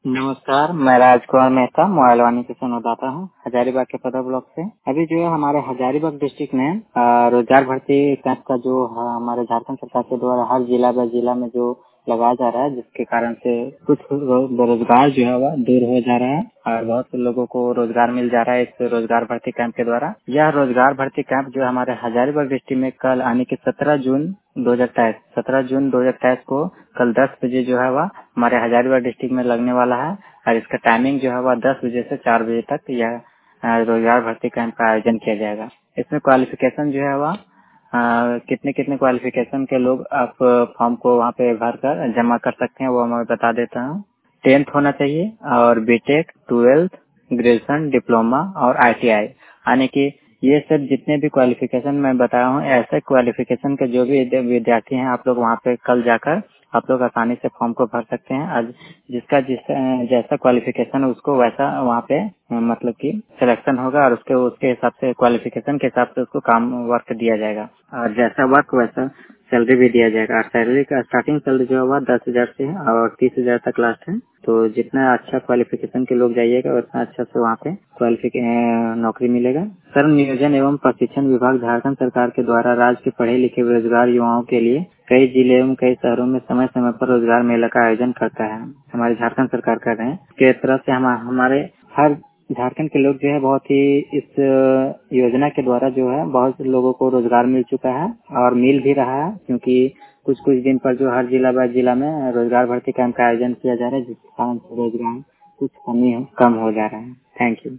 नमस्कार, मैं राजकुमार मेहता मोबाइल वाणी से संवाददाता हूँ हजारीबाग के पदा ब्लॉक से। अभी जो है हमारे हजारीबाग डिस्ट्रिक्ट में रोजगार भर्ती कैंप का जो हमारे झारखंड सरकार के द्वारा हर जिला में जो लगाया जा रहा है, जिसके कारण से कुछ बेरोजगार जो है वह दूर हो जा रहा है और बहुत से लोगों को रोजगार मिल जा रहा है इस रोजगार भर्ती कैंप के द्वारा। यह रोजगार भर्ती कैंप जो हमारे हजारीबाग डिस्ट्रिक्ट में कल आने की 17 जून 2023 को कल 10 बजे जो है वह हमारे हजारीबाग डिस्ट्रिक्ट में लगने वाला है और इसका टाइमिंग जो है वह 10 बजे से 4 बजे तक यह रोजगार भर्ती कैंप का आयोजन किया जाएगा। इसमें क्वालिफिकेशन जो है वह कितने कितने क्वालिफिकेशन के लोग आप फॉर्म को वहाँ पे भर कर जमा कर सकते हैं वो मैं बता देता हूँ। 10th होना चाहिए और बीटेक, 12th, ग्रेजुएशन, डिप्लोमा और आईटीआई, यानी कि ये सब जितने भी क्वालिफिकेशन मैं बताया हूँ, ऐसे क्वालिफिकेशन के जो भी विद्यार्थी हैं, आप लोग वहाँ पे कल जाकर आप लोग आसानी से फॉर्म को भर सकते हैं। आज जिसका जैसा क्वालिफिकेशन है उसको वैसा वहाँ पे मतलब कि सिलेक्शन होगा और उसके उसके हिसाब से क्वालिफिकेशन के हिसाब से उसको काम वर्क दिया जाएगा और जैसा वर्क वैसा सैलरी भी दिया जाएगा। और सैलरी का स्टार्टिंग सैलरी जो है वह 10,000 से है और 30,000 तक लास्ट है। तो जितना अच्छा क्वालिफिकेशन के लोग जाइएगा उतना अच्छा से वहाँ पे नौकरी मिलेगा। श्रम नियोजन एवं प्रशिक्षण विभाग झारखंड सरकार के द्वारा राज्य के पढ़े लिखे बेरोजगार युवाओं के लिए कई जिले एवं कई शहरों में समय समय पर रोजगार मेला का आयोजन करता है। हमारी झारखंड सरकार कर रहे हैं के तरफ से हमारे हर झारखंड के लोग जो है बहुत ही इस योजना के द्वारा जो है बहुत से लोगों को रोजगार मिल चुका है और मिल भी रहा है, क्योंकि कुछ कुछ दिन पर जो हर जिला में रोजगार भर्ती कैंप का आयोजन किया जा रहा है, जिसके कारण रोजगार कुछ कम हो जा रहा है। Thank you.